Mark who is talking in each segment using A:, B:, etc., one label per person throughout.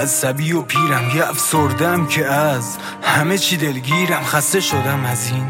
A: عصبی و پیرم، یه افسردم که از همه چی دلگیرم. خسته شدم از این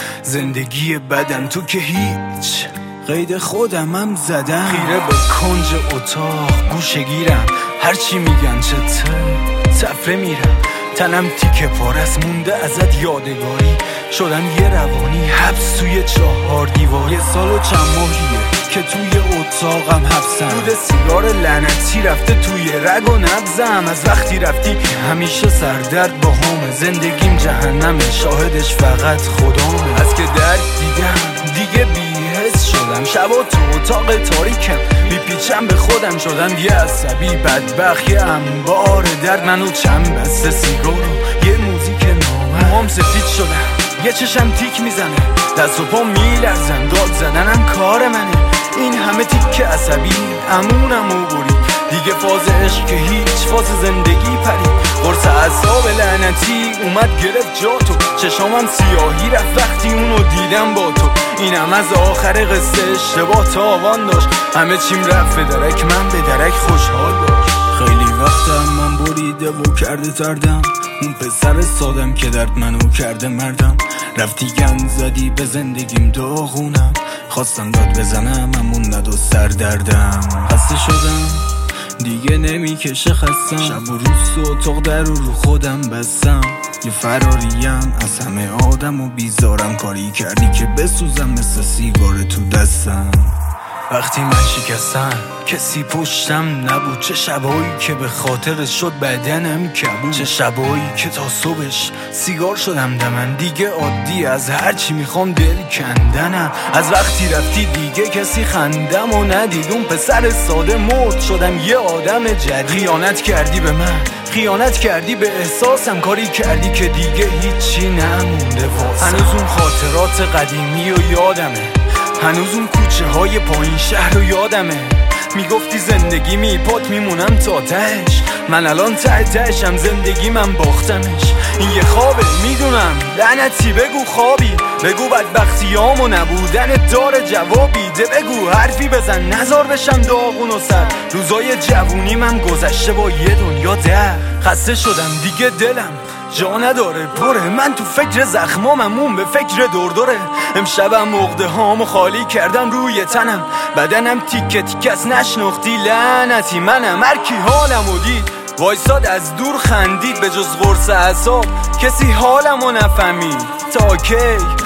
A: زندگی بدم، تو که هیچ قید خودمم زدم. خیره به کنج اتاق گوشه گیرم، هرچی میگن چه تفره میرم. تنم تیکه پارس مونده ازت یادگاری، شدم یه روانی حبس توی 4 دیوار. یه سال و چند ماهیه که توی اتاقم حبسم، دود سیگار لعنتی رفته توی رگ و نبزم. از وقتی رفتی همیشه سردرد با همه، زندگیم جهنمه شاهدش فقط خدامه. از که درد دیدم دیگه بی‌حس شدم، شبا تو اتاق تاریکم میپیچم به خودم. شدم یه عصبی بدبخت، یه انبار درد. منو چند بسته سیگار و یه موزیک نامه. موام سفید شدم، یه چشم تیک میزنه، دست و پا میلرزن، داد زدنم کار منه. این همه تیک عصبی امونمو برید، دیگه فاز عشق که هیچ، فاز زندگی پرید. قرص اعصاب لعنتی اومد گرفت جا تو، چشامم سیاهی رفت وقتی اونو دیدم با تو. اینم از آخر قصه اشتباه تاوان داشت، همه چیم رفت به درک، من به درک خوشحال باش. خیلی وقتم من بریده و کرده تردم، اون پسر سادم که درد منو کرده مردم. رفتی گند زدی به زندگیم داغونم، خواستم داد بزنم امون ند و سردردم. خسته شدم دیگه نمیکشه خستم، شب و روز تو اتاق در رو خودم بستم. یه فراریم از همه آدم و بیزارم، کاری کردی که بسوزم مثل سیگار تو دستم. وقتی من شکستم کسی پشتم نبود، چه شبایی که به خاطر شد بدنم کبود، چه شبایی که تا صبحش سیگار شدم دمن. دیگه عادی از هرچی میخوام دل کندنم. از وقتی رفتی دیگه کسی خندم و ندید، اون پسر ساده مرد شدم یه آدم جدید. خیانت کردی به من، خیانت کردی به احساسم، کاری کردی که دیگه هیچی نمونده واسم. هنوز اون خاطرات قدیمی و یادمه، هنوز اون کوچه های پایین شهر رو یادمه. میگفتی زندگی میپات میمونم تا تهش، من الان ته تهشم، زندگی من باختمش. این یه خوابه میدونم لعنتی، بگو خوابی، بگو بدبختیامو نبودن داره جوابی ده. بگو حرفی بزن نزار بشم داغون و سر. روزای جوونی من گذشته با یه دنیا در. خسته شدم دیگه دلم جا نداره پره، من تو فکر زخمامم اون به فکر دوردوره. امشبم عقده هامو خالی کردم روی تنم، بدنم تیکه تیکه است نشناختی لعنتی منم. هر کی حالمو دید وایساد از دور خندید، به جز قرص اعصاب کسی حالمو نفهمید. تا کی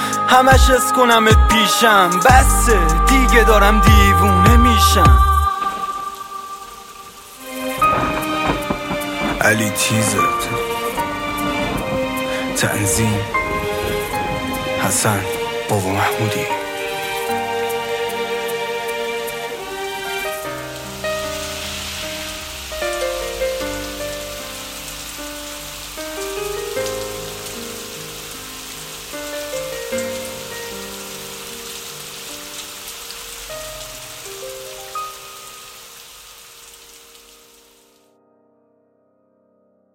A: همش حس کنمت پیشم، بسه دیگه دارم دیوونه میشم. علی تیزت، تنظیم حسن بابا محمودی.